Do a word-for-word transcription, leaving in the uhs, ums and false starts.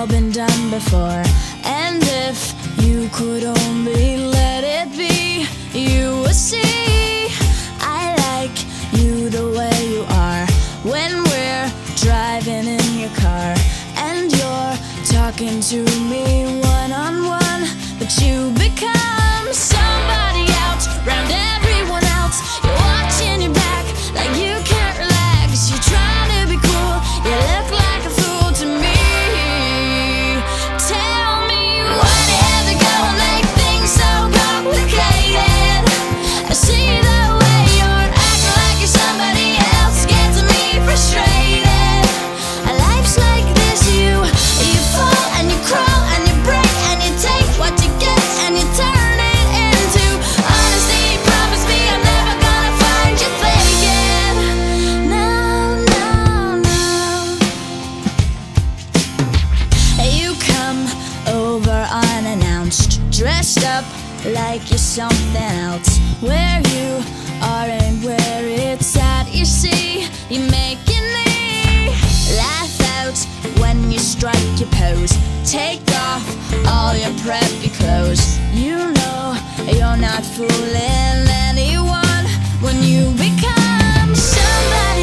all been done before. And if you could only let it be, you would see I like you the way you are. When we're driving in your car and you're talking to me one-on-one, but you become somebody else round everyone else. You're watching your back like you can't relax. You're trying to be cool, you look like a fool to me. Tell me why do you have to go and make things so complicated? I see the way you're acting like you're somebody else, gets me frustrated. Life's like this, you you fall and you crawl and you break and you take what you get and you turn it into honesty. Promise me I'm never gonna find you faking. No, no, no. You come over unannounced, dressed up like you're something else. Where you are and where it's at, you see, you're making me laugh out when you strike your pose. Take off all your preppy clothes. You know you're not fooling anyone when you become somebody